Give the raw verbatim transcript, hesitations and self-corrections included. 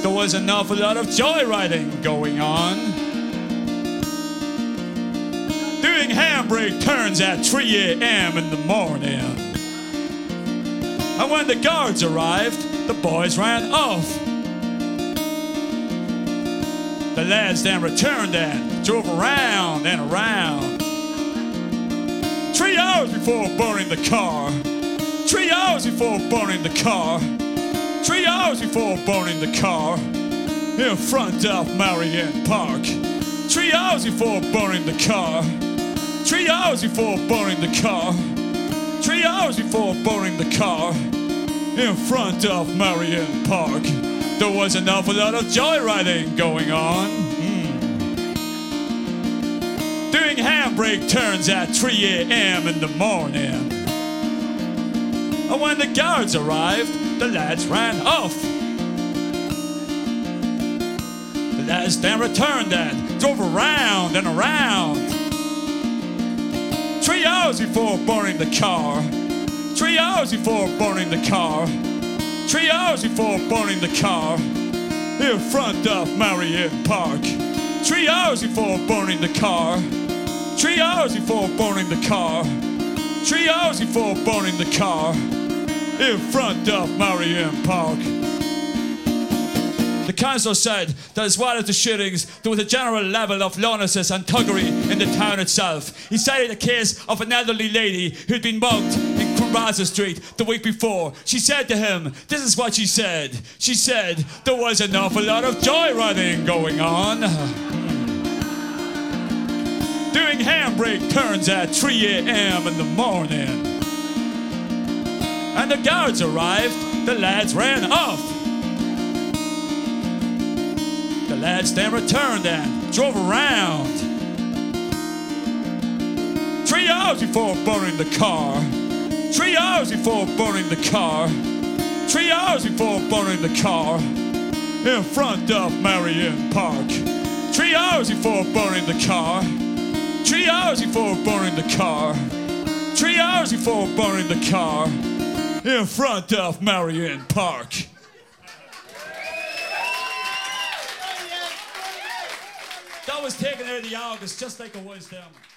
there was an awful lot of joyriding going on. Doing handbrake turns at three a m in the morning. And when the guards arrived, the boys ran off. The lads then returned and drove around and around. Three hours before burning the car. Three hours before burning the car. Three hours before burning the car. In front of Marion Park. Three hours before burning the car. Three hours before burning the car. Three hours before burning the car. In front of Marion Park. There was an awful lot of joyriding going on. Mm. Doing handbrake turns at three a m in the morning. And when the guards arrived, the lads ran off. The lads then returned and drove around and around. Three hours before burning the car. Three hours before burning the car. Three hours before burning the car. In front of Marion Park. Three hours before burning the car. Three hours before burning the car. Three hours before burning the car. In front of Marion Park. The council said that as well as the shootings, there was a general level of lawlessness and thuggery in the town itself. He cited a case of an elderly lady who'd been mugged in Crumbaza Street the week before. She said to him, this is what she said. She said, there was an awful lot of joyriding going on. Doing handbrake turns at three a m in the morning. And the guards arrived, the lads ran off. The lads then returned and drove around. Three hours before burning the car. Three hours before burning the car. Three hours before burning the car. In front of Marion Park. Three hours before burning the car. Three hours before burning the car. Three hours before burning the car. In front of Marion Park. That was taken out of the August, just like it was them.